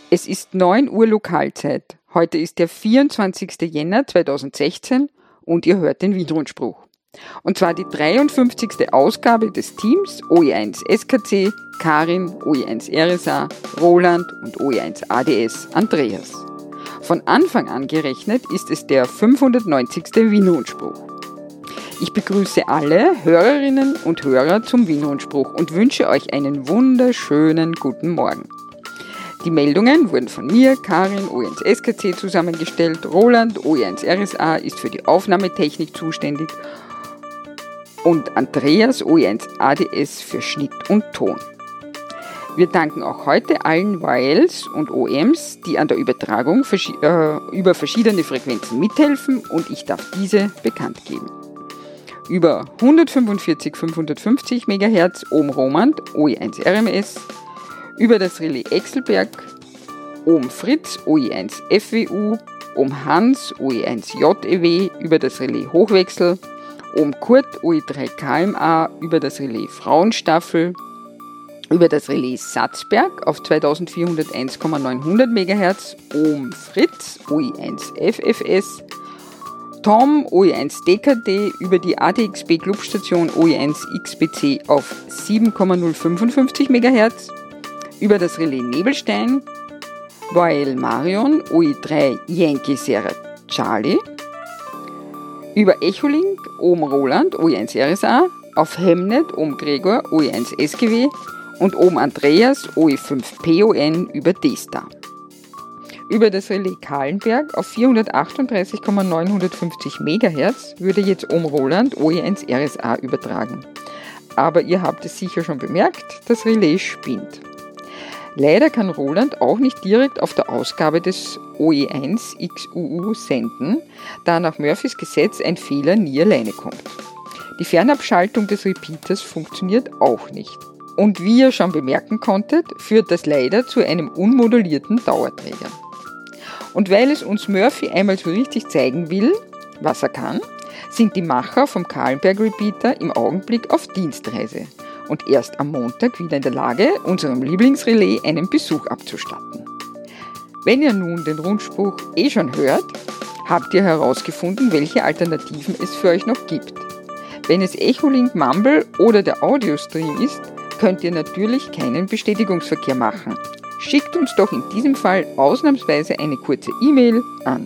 Es ist 9 Uhr Lokalzeit. Heute ist der 24. Jänner 2016 und ihr hört den Wien-Rundspruch. Und zwar die 53. Ausgabe des Teams OE1 SKC, Karin, OE1 RSA, Roland und OE1 ADS Andreas. Von Anfang an gerechnet ist es der 590. Wien-Rundspruch. Ich begrüße alle Hörerinnen und Hörer zum Wien-Rundspruch und wünsche euch einen wunderschönen guten Morgen. Die Meldungen wurden von mir, Karin, OE1 SKC zusammengestellt. Roland, OE1 RSA, ist für die Aufnahmetechnik zuständig und Andreas, OE1 ADS, für Schnitt und Ton. Wir danken auch heute allen YLs und OMs, die an der Übertragung über verschiedene Frequenzen mithelfen und ich darf diese bekannt geben. Über 145, 550 MHz Ohm Romand, OE1 RMS, über das Relais Exelberg, Ohm Fritz, OE1 FWU, Ohm Hans, OE1 JEW, über das Relais Hochwechsel, Ohm Kurt, OE3 KMA, über das Relais Frauenstaffel, über das Relais Satzberg auf 2401,900 MHz, Ohm Fritz, OE1 FFS, Tom, OE1 DKD, über die ADXB Clubstation OE1 XBC auf 7,055 MHz, über das Relais Nebelstein, YL Marion, OE3 Yankee Sierra Charlie, über Echolink, Ohm Roland, OE1 RSA, auf Hemnet, Ohm Gregor, OE1 SGW und Ohm Andreas, OE5 PON über D-Star. Über das Relais Kahlenberg auf 438,950 MHz würde jetzt Ohm Roland, OE1 RSA übertragen. Aber ihr habt es sicher schon bemerkt, das Relais spinnt. Leider kann Roland auch nicht direkt auf der Ausgabe des OE1 XUU senden, da nach Murphys Gesetz ein Fehler nie alleine kommt. Die Fernabschaltung des Repeaters funktioniert auch nicht. Und wie ihr schon bemerken konntet, führt das leider zu einem unmodulierten Dauerträger. Und weil es uns Murphy einmal so richtig zeigen will, was er kann, sind die Macher vom Kahlenberg Repeater im Augenblick auf Dienstreise und erst am Montag wieder in der Lage, unserem Lieblingsrelais einen Besuch abzustatten. Wenn ihr nun den Rundspruch schon hört, habt ihr herausgefunden, welche Alternativen es für euch noch gibt. Wenn es Echolink, Mumble oder der Audiostream ist, könnt ihr natürlich keinen Bestätigungsverkehr machen. Schickt uns doch in diesem Fall ausnahmsweise eine kurze E-Mail an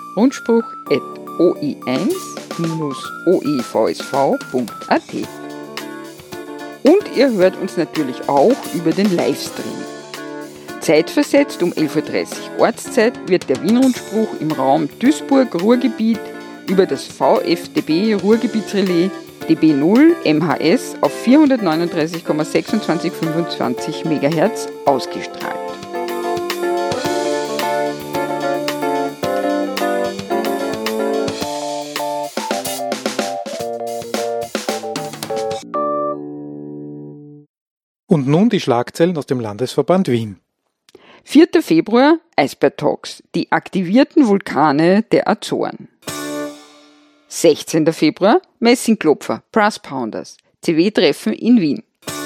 rundspruch@oe1-oevsv.at. Und ihr hört uns natürlich auch über den Livestream. Zeitversetzt um 11.30 Uhr Ortszeit wird der Wien-Rundspruch im Raum Duisburg-Ruhrgebiet über das VfDB Ruhrgebietsrelais DB0 MHS auf 439,2625 MHz ausgestrahlt. Und nun die Schlagzeilen aus dem Landesverband Wien. 4. Februar, Eisbär Talks, die aktivierten Vulkane der Azoren. 16. Februar, Messingklopfer, Brass Pounders, CW-Treffen in Wien.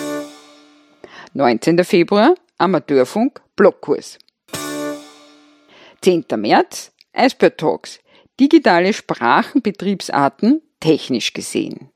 19. Februar, Amateurfunk, Blockkurs. 10. März, Eisbär Talks, digitale Sprachenbetriebsarten technisch gesehen.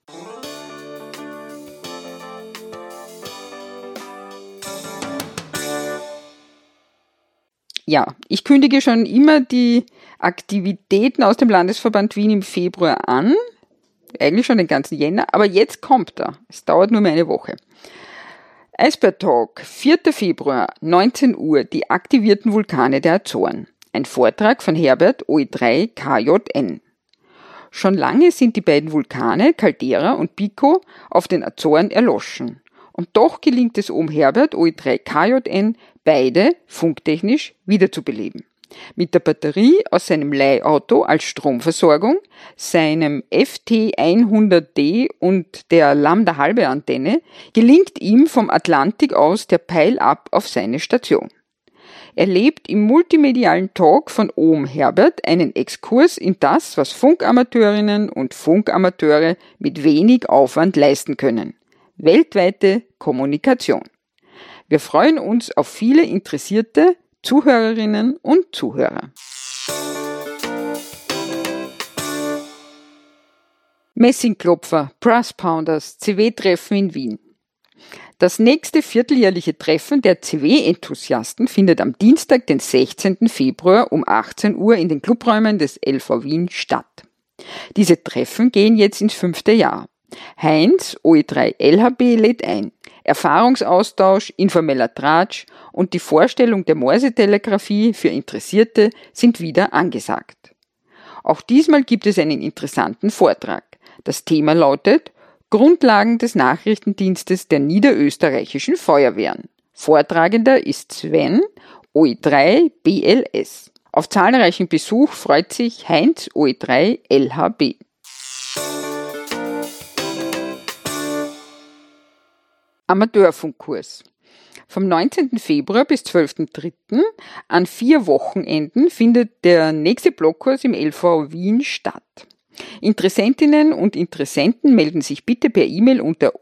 Ja, ich kündige schon immer die Aktivitäten aus dem Landesverband Wien im Februar an, eigentlich schon den ganzen Jänner, aber jetzt kommt er. Es dauert nur mehr eine Woche. Eisbär Talk, 4. Februar, 19 Uhr, die aktivierten Vulkane der Azoren. Ein Vortrag von Herbert, OE3 KJN. Schon lange sind die beiden Vulkane, Caldera und Pico, auf den Azoren erloschen. Und doch gelingt es Ohm Herbert, OE3 KJN, beide funktechnisch wiederzubeleben. Mit der Batterie aus seinem Leihauto als Stromversorgung, seinem FT100D und der Lambda-Halbe-Antenne gelingt ihm vom Atlantik aus der Peil-Up auf seine Station. Er lebt im multimedialen Talk von Ohm Herbert einen Exkurs in das, was Funkamateurinnen und Funkamateure mit wenig Aufwand leisten können. Weltweite Kommunikation. Wir freuen uns auf viele interessierte, Zuhörerinnen und Zuhörer. Messingklopfer, Brass Pounders, CW-Treffen in Wien. Das nächste vierteljährliche Treffen der CW-Enthusiasten findet am Dienstag, den 16. Februar um 18 Uhr in den Clubräumen des LV Wien statt. Diese Treffen gehen jetzt ins 5. Jahr. Heinz, OE3 LHB, lädt ein. Erfahrungsaustausch, informeller Tratsch und die Vorstellung der Morsetelegrafie für Interessierte sind wieder angesagt. Auch diesmal gibt es einen interessanten Vortrag. Das Thema lautet Grundlagen des Nachrichtendienstes der niederösterreichischen Feuerwehren. Vortragender ist Sven, OE3 BLS. Auf zahlreichen Besuch freut sich Heinz, OE3 LHB. Amateurfunkkurs. Vom 19. Februar bis 12.3. an 4 Wochenenden findet der nächste Blockkurs im LV Wien statt. Interessentinnen und Interessenten melden sich bitte per E-Mail unter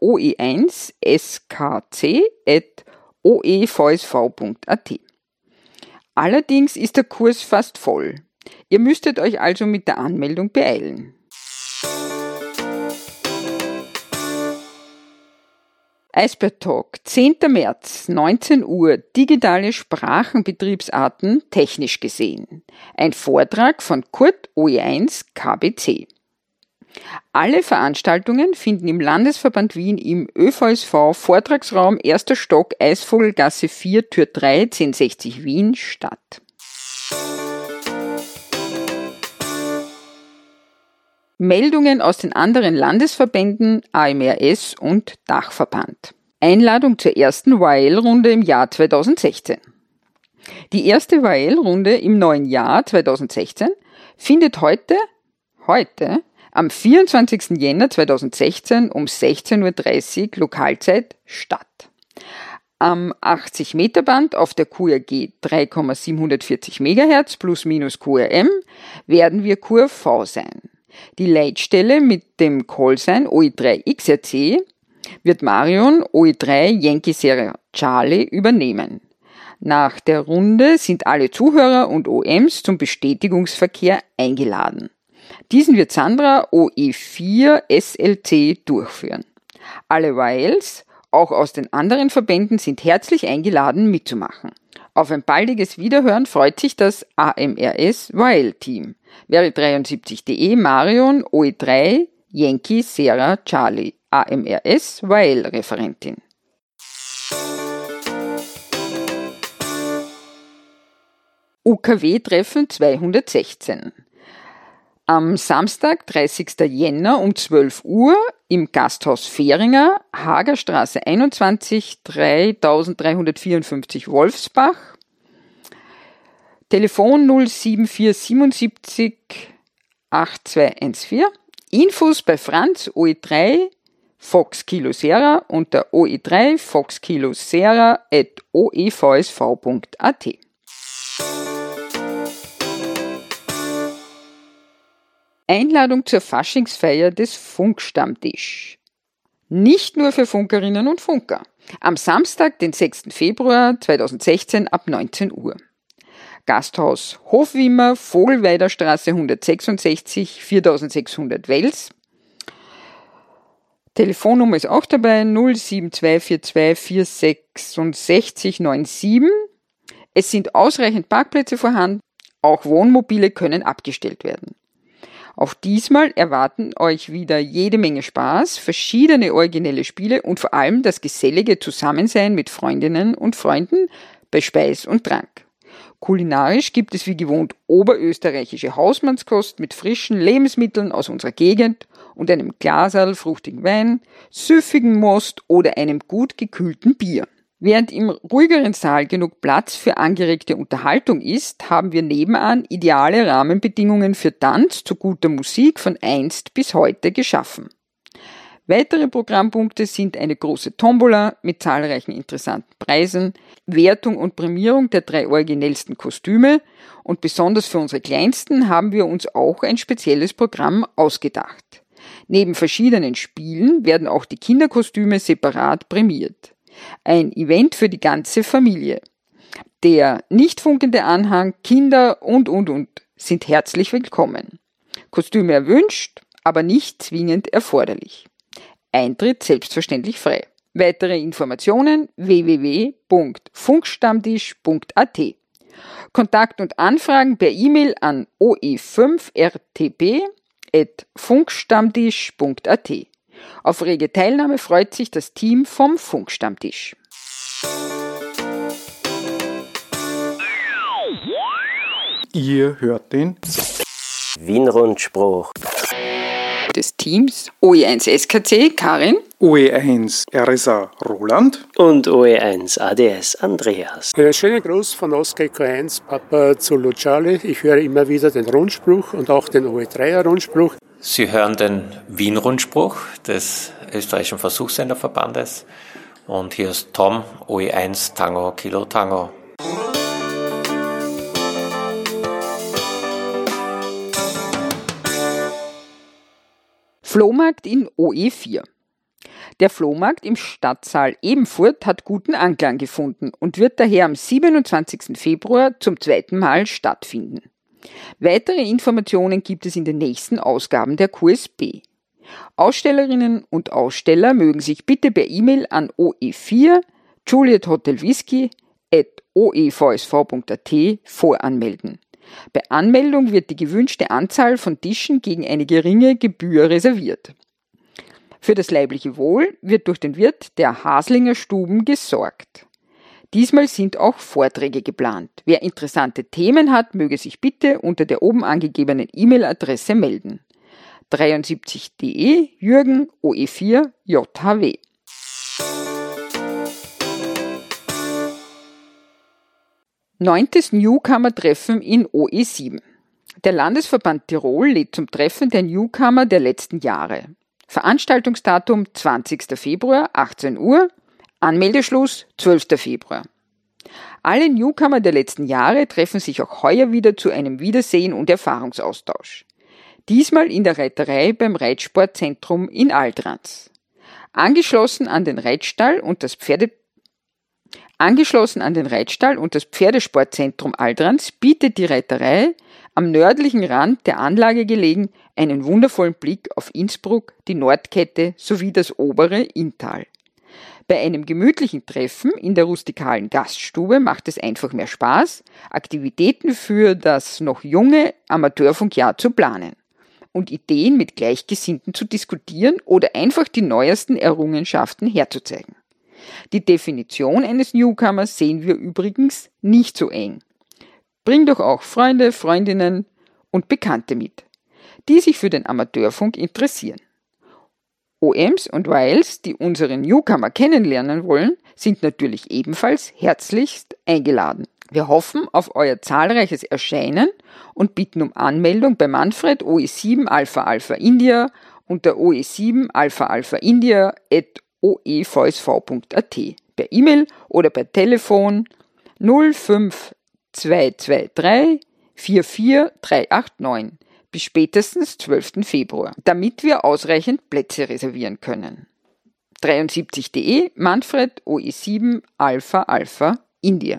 oe1skc@oevsv.at. Allerdings ist der Kurs fast voll. Ihr müsstet euch also mit der Anmeldung beeilen. Eisbär Talk, 10. März, 19 Uhr, digitale Sprachenbetriebsarten technisch gesehen. Ein Vortrag von Kurt OE1 KBC. Alle Veranstaltungen finden im Landesverband Wien im ÖVSV Vortragsraum 1. Stock Eisvogelgasse 4 Tür 3 1060 Wien statt. Meldungen aus den anderen Landesverbänden, AMRS und Dachverband. Einladung zur ersten YL-Runde im Jahr 2016. Die erste YL-Runde im neuen Jahr 2016 findet heute, am 24. Jänner 2016 um 16.30 Uhr Lokalzeit statt. Am 80-Meter-Band auf der QRG 3,740 MHz plus minus QRM werden wir QRV sein. Die Leitstelle mit dem Callsign OE3XRC wird Marion OE3 Yankee Sierra Charlie übernehmen. Nach der Runde sind alle Zuhörer und OMs zum Bestätigungsverkehr eingeladen. Diesen wird Sandra OE4 SLC durchführen. Alle YLs, auch aus den anderen Verbänden, sind herzlich eingeladen mitzumachen. Auf ein baldiges Wiederhören freut sich das AMRS YL-Team. Veri73.de Marion OE3 Yankee Sierra Charlie AMRS YL-Referentin. UKW-Treffen 216. Am Samstag, 30. Jänner um 12 Uhr im Gasthaus Fähringer, Hagerstraße 21, 3354 Wolfsbach. Telefon 07477 8214. Infos bei Franz OE3 Fox Kilo Sierra unter OE3 Fox Kilo Sierra @oevsv.at. Einladung zur Faschingsfeier des Funkstammtisch. Nicht nur für Funkerinnen und Funker. Am Samstag, den 6. Februar 2016 ab 19 Uhr. Gasthaus Hofwimmer, Vogelweiderstraße 166, 4600 Wels. Telefonnummer ist auch dabei 07242 466 97. Es sind ausreichend Parkplätze vorhanden, auch Wohnmobile können abgestellt werden. Auch diesmal erwarten euch wieder jede Menge Spaß, verschiedene originelle Spiele und vor allem das gesellige Zusammensein mit Freundinnen und Freunden bei Speis und Trank. Kulinarisch gibt es wie gewohnt oberösterreichische Hausmannskost mit frischen Lebensmitteln aus unserer Gegend und einem Glaserl fruchtigen Wein, süffigen Most oder einem gut gekühlten Bier. Während im ruhigeren Saal genug Platz für angeregte Unterhaltung ist, haben wir nebenan ideale Rahmenbedingungen für Tanz zu guter Musik von einst bis heute geschaffen. Weitere Programmpunkte sind eine große Tombola mit zahlreichen interessanten Preisen, Wertung und Prämierung der 3 originellsten Kostüme und besonders für unsere Kleinsten haben wir uns auch ein spezielles Programm ausgedacht. Neben verschiedenen Spielen werden auch die Kinderkostüme separat prämiert. Ein Event für die ganze Familie. Der nicht funkende Anhang, Kinder und sind herzlich willkommen. Kostüme erwünscht, aber nicht zwingend erforderlich. Eintritt selbstverständlich frei. Weitere Informationen www.funkstammtisch.at. Kontakt und Anfragen per E-Mail an oe5rtp@funkstammtisch.at. Auf rege Teilnahme freut sich das Team vom Funkstammtisch. Ihr hört den Wien-Rundspruch Des Teams OE1 SKC Karin, OE1 RSA Roland und OE1 ADS Andreas. Einen schönen Gruß von Oscar Q1, Papa Zulu Charlie. Ich höre immer wieder den Rundspruch und auch den OE3er Rundspruch. Sie hören den Wien-Rundspruch des österreichischen Versuchssenderverbandes und hier ist Tom, OE1 Tango Kilo Tango. Flohmarkt in OE4. Der Flohmarkt im Stadtsaal Ebenfurt hat guten Anklang gefunden und wird daher am 27. Februar zum zweiten Mal stattfinden. Weitere Informationen gibt es in den nächsten Ausgaben der QSB. Ausstellerinnen und Aussteller mögen sich bitte per E-Mail an oe4 Juliet Hotel Whisky @oevsv.at voranmelden. Bei Anmeldung wird die gewünschte Anzahl von Tischen gegen eine geringe Gebühr reserviert. Für das leibliche Wohl wird durch den Wirt der Haslinger Stuben gesorgt. Diesmal sind auch Vorträge geplant. Wer interessante Themen hat, möge sich bitte unter der oben angegebenen E-Mail-Adresse melden. 73.de Jürgen OE4 JHW. Neuntes Newcomer-Treffen in OE7. Der Landesverband Tirol lädt zum Treffen der Newcomer der letzten Jahre. Veranstaltungsdatum 20. Februar, 18 Uhr, Anmeldeschluss 12. Februar. Alle Newcomer der letzten Jahre treffen sich auch heuer wieder zu einem Wiedersehen und Erfahrungsaustausch. Diesmal in der Reiterei beim Reitsportzentrum in Altrans. Angeschlossen an den Reitstall und das Pferdesportzentrum Altrans bietet die Reiterei, am nördlichen Rand der Anlage gelegen, einen wundervollen Blick auf Innsbruck, die Nordkette sowie das obere Inntal. Bei einem gemütlichen Treffen in der rustikalen Gaststube macht es einfach mehr Spaß, Aktivitäten für das noch junge Amateurfunkjahr zu planen und Ideen mit Gleichgesinnten zu diskutieren oder einfach die neuesten Errungenschaften herzuzeigen. Die Definition eines Newcomers sehen wir übrigens nicht so eng. Bring doch auch Freunde, Freundinnen und Bekannte mit, die sich für den Amateurfunk interessieren. OMs und YLs, die unseren Newcomer kennenlernen wollen, sind natürlich ebenfalls herzlichst eingeladen. Wir hoffen auf euer zahlreiches Erscheinen und bitten um Anmeldung bei Manfred OE7 Alpha Alpha India unter OE7 Alpha Alpha India @oevsv.at per E-Mail oder per Telefon 05223 44389 bis spätestens 12. Februar, damit wir ausreichend Plätze reservieren können. 73.de Manfred OE7 Alpha Alpha India.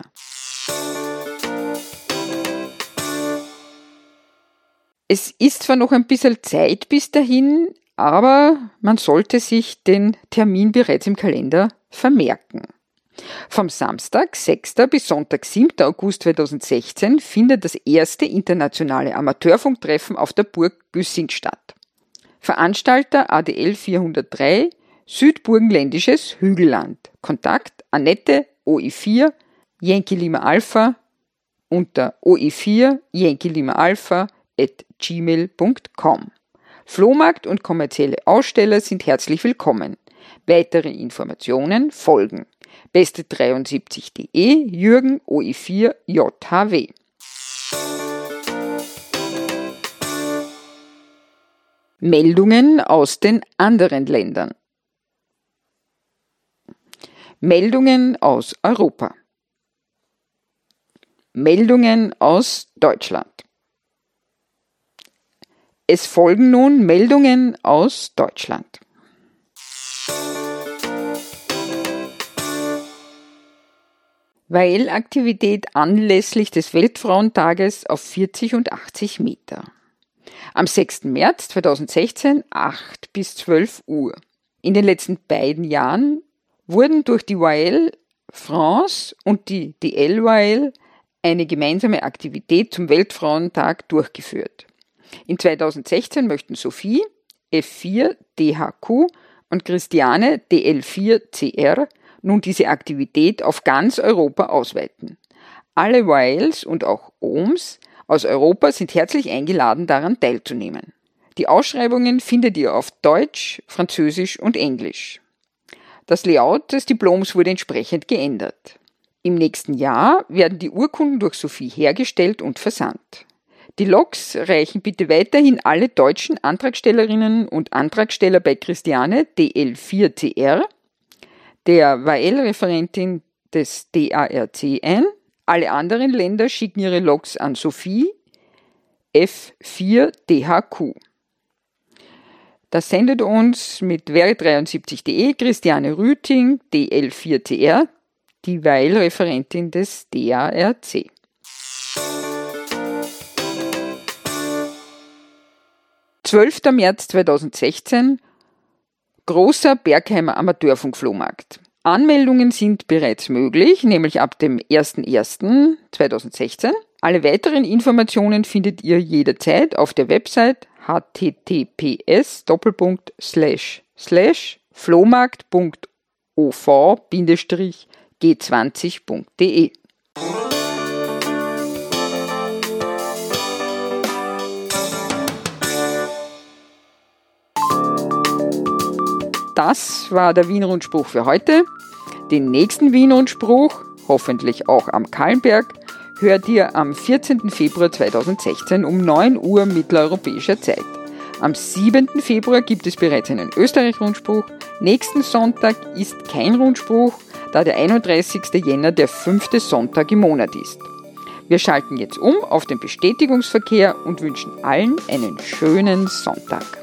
Es ist zwar noch ein bisschen Zeit bis dahin, aber man sollte sich den Termin bereits im Kalender vermerken. Vom Samstag, 6. bis Sonntag, 7. August 2016 findet das erste internationale Amateurfunktreffen auf der Burg Güssing statt. Veranstalter ADL 403 Südburgenländisches Hügelland. Kontakt Annette OE4 Yankee Lima Alpha unter OE4 Yankee Lima Alpha @gmail.com. Flohmarkt und kommerzielle Aussteller sind herzlich willkommen. Weitere Informationen folgen. Beste 73.de Jürgen OE4 JHW. Meldungen aus den anderen Ländern. Meldungen aus Europa. Meldungen aus Deutschland. Es folgen nun Meldungen aus Deutschland. Weil-Aktivität anlässlich des Weltfrauentages auf 40 und 80 Meter. Am 6. März 2016, 8 bis 12 Uhr. In den letzten beiden Jahren wurden durch die YL France und die DLYL eine gemeinsame Aktivität zum Weltfrauentag durchgeführt. In 2016 möchten Sophie, F4 DHQ und Christiane, DL4 CR, nun diese Aktivität auf ganz Europa ausweiten. Alle YLs und auch OMs aus Europa sind herzlich eingeladen, daran teilzunehmen. Die Ausschreibungen findet ihr auf Deutsch, Französisch und Englisch. Das Layout des Diploms wurde entsprechend geändert. Im nächsten Jahr werden die Urkunden durch Sophie hergestellt und versandt. Die Logs reichen bitte weiterhin alle deutschen Antragstellerinnen und Antragsteller bei Christiane, DL4CR, der YL-Referentin des DARC ein. Alle anderen Länder schicken ihre Logs an Sophie, F4DHQ. Das sendet uns mit Veri73.de Christiane Rüting, DL4CR, die YL-Referentin des DARC. »12. März 2016, großer Bergheimer Amateurfunkflohmarkt. Anmeldungen sind bereits möglich, nämlich ab dem 01.01.2016. Alle weiteren Informationen findet ihr jederzeit auf der Website https://flohmarkt.ov-g20.de. Das war der Wien-Rundspruch für heute. Den nächsten Wien-Rundspruch, hoffentlich auch am Kahlenberg, hört ihr am 14. Februar 2016 um 9 Uhr mitteleuropäischer Zeit. Am 7. Februar gibt es bereits einen Österreich-Rundspruch. Nächsten Sonntag ist kein Rundspruch, da der 31. Jänner der 5. Sonntag im Monat ist. Wir schalten jetzt um auf den Bestätigungsverkehr und wünschen allen einen schönen Sonntag.